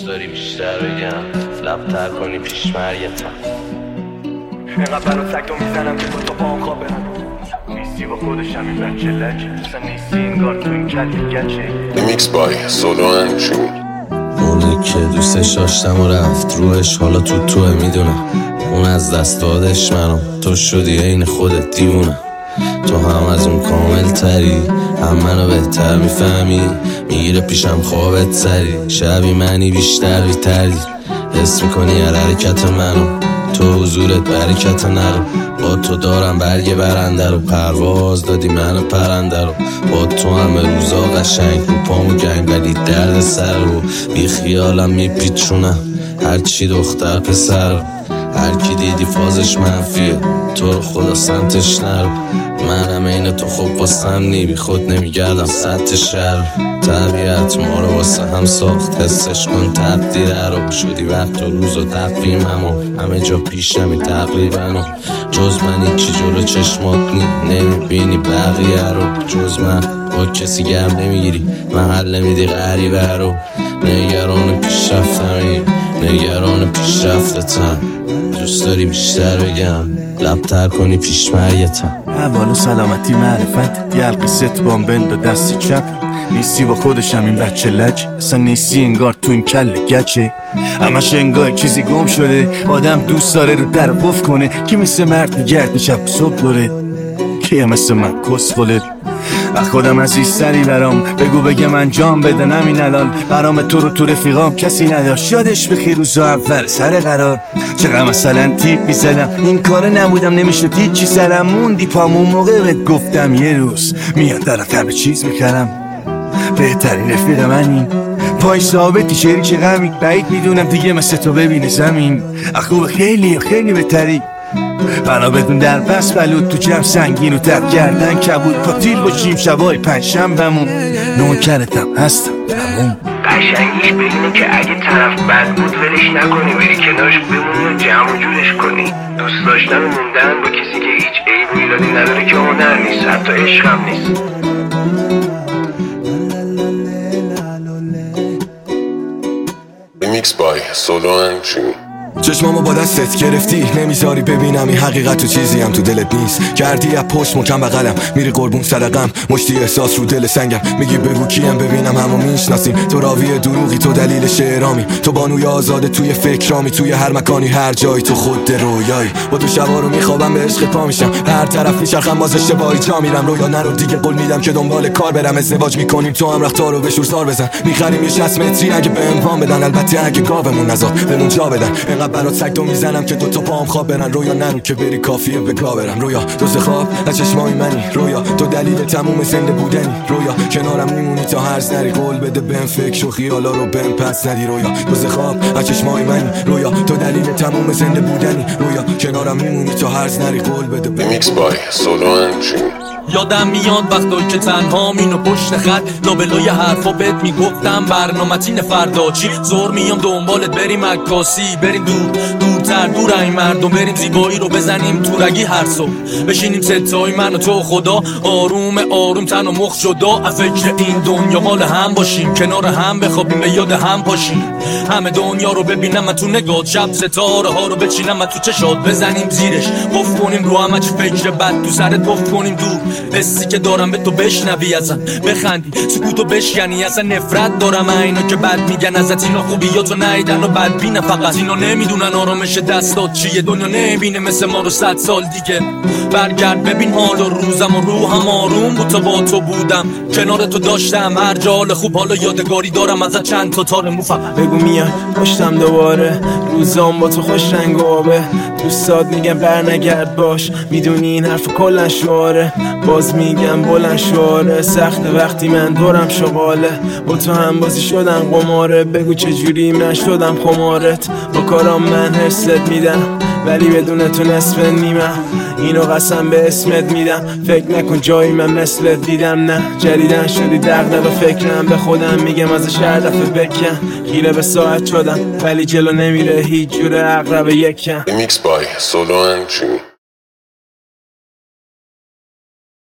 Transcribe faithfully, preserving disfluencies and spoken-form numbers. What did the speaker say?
دوست داری بیشتر بگم لب تر کنی پیش مرگتم. اینقدر برا سکتو میزنم که با تو با هم خواب برم نیستی با خودشم این بچه لچه اصلا نیستی انگار تو این کلی گچه. ریمیکس بای سولو انچین. اونی که دوستش داشتم و رفت روش حالا تو توه میدونم. اون از دست دادش منو تو شدی این خودت دیوونم. تو هم از اون کامل تری هم منو بهتر میفهمی. میگیره پیشم خوابت سری شبی منی بیشتر بیتری. حس میکنی هر حرکت منو تو حضورت برکت نرو. با تو دارم برگ برنده رو پرواز دادی منو پرنده رو. با تو همه روزا قشنگ رو پامو گنگ ولی درد سر رو بی خیالم میپیچونم هرچی دختر پسر. هر کی دیدی فازش منفیه تو رو خدا سمتش نرو. منم این تو خوب واسم نی بی خود نمیگردم سطح شهر. طبیعت ما رو واسه هم ساخت حسش کن تقدیره رو. شدی وقت و روز و تقویمم و همه جا پیشمی تقریبا. جز من هیچی جلو چشمات نی نمیبینی بقیه رو. جز من با کسی گرم نمیگیری محل نمیدی غریبه رو. نگران پیشرفتمی نگران پیشرفتتم. دوست داری بیشتر بگم لب تر کنی پیش مرگتم. احوال و سلامتی معرفت یه حلقی ست بامبند و دستی چپ. نیستی با خودشم این بچه لج اصلا نیستی انگار تو این کل گچه. همش انگار چیزی گم شده آدم دوست داره رو در قفل کنه. کی مثل مرد میگرد شب صبح داره کی مثل من کس خلد. و خودم عزیزتری برام بگو بگم انجام بدن همین الان. برام تو رو تو رفیقام کسی نداشت یادش بخیر روزا اول سر قرار. چقدر مثلا تیپ میزدم این کار نبودم نمیشد هیچی سرم موندی پامون موقع بهت گفتم یه روز میاد درات همه چیز میکردم. بهترین رفیق منی پای ثابتی شریک غمی بعید میدونم دیگه مثل تو ببینه زمین. اخوب خیلی خیلی بهتری بنا بدون در بس بلود تو جمع سنگین و تب کردن کبود پاتیل باشیم شبای پنجشنبه‌مون. نوکرتم هستم تموم. قشنگیش به اینه که اگه طرف بد بود ولش نکنی بری کنارش بمونی و جمع و جورش کنی. دوست داشتن و موندن با کسی که هیچ عیب و ایرادی نداره که هنر نیست حتی عشق هم نیست. ریمیکس بای سولو انچین. چشمامو با دستت گرفتی نمیذاری ببینم این حقیقت و چیزی هم تو دلت نیست. کردی از پشت مکم بغلم میری قربون صدقم مشتی احساس رو دل سنگم. میگی بگو کیم ببینم همو میشناسیم. تو راوی دروغی تو دلیل شعرامی. تو بانوی آزاده توی فکرامی. توی هر مکانی هر جایی تو خود رویایی. با تو شبا رو میخوابم به عشق پا میشم. هر طرف میچرخم باز اشتباهی جا میرم. رویا نرو دیگه قول میدم که دنبال کار برم. ازدواج میکنیم تو هم رفتارو به شور سار بزن. میخریم یه شصت متری اگه بهم وام بدن. البته اگه گاومون نذار بمون جا بدن. برات سگدو میزنم که دو تا پام خواب برن. رویا نرو که بری کافیه به گا برم. رویا دوست خواب از چشمای منی. رویا تو دلیل تموم زنده بودنی. رویا کنارم میمونی تا هرز نری. قول بده بهم فکر و خیالا رو بهم پس ندی. رویا دوست خواب از چشمای منی. رویا تو دلیل تموم زنده بودنی. رویا کنارم میمونی تا هرز نری. قول بده بهم. ریمیکس بای سولو انچین. یادم میاد وقتایی که تنها مینو پشت خط لابلای حرفا بهت میگفتم برنامه‌تین فردا چی. زور میام دنبالت بریم عکاسی بریم دور دورتر دور این مردم. بریم زیبایی رو بزنیم تو رگی هر صبح. بشینیم ستای من و تو خدا آروم آروم تن و مخ جدا. از فکر این دنیا مال هم باشیم کنار هم بخوابیم به یاد هم پاشیم. همه دنیا رو ببینم من تو نگات شب ستاره ها رو بچینم من تو چشات. بزنیم زیرش قفل کنیم رو همه چی فکر بد تو سرت قفل کنیم دور. حسی که دارم به تو بشنوی ازم بخندی سکوتو بشکنی. اصلا نفرت دارم اینا که بد میگن ازت. اینا خوبیاتو نیدن و بدبینن فقط. اینا نمیدونن آرامش دستات چیه. دنیا نمیبینه مثل ما رو صد سال دیگه. برگرد ببین حال و روزم و روحم آروم بود تا با تو بودم کنار تو داشتم هر جا حال خوب. حالا یادگاری دارم ازت چند تا تار مو فقط. بگو میاد پشتم دوباره روزام با تو خوش رنگ و آبه. دوستات میگن برنگرد باش میدونی این حرف کلن شعاره. باز میگم بلند شعاره سخت وقتی من دورم شغاله. با تو هم بازی شدم قماره. بگو چجوری من شدم خمارت. با کارام من حست میدم ولی بدون تو نصف نیمم. اینو قسم به اسمت میدم فکر نکن جایی من مثلت دیدم. نه جدیدن شدی دغدغه فکرم. به خودم میگم ازش هر دفعه بکن. خیره به ساعت شدم ولی جلو نمیره هیچ جوره عقرب یکم. ریمیکس بای سولو انچین.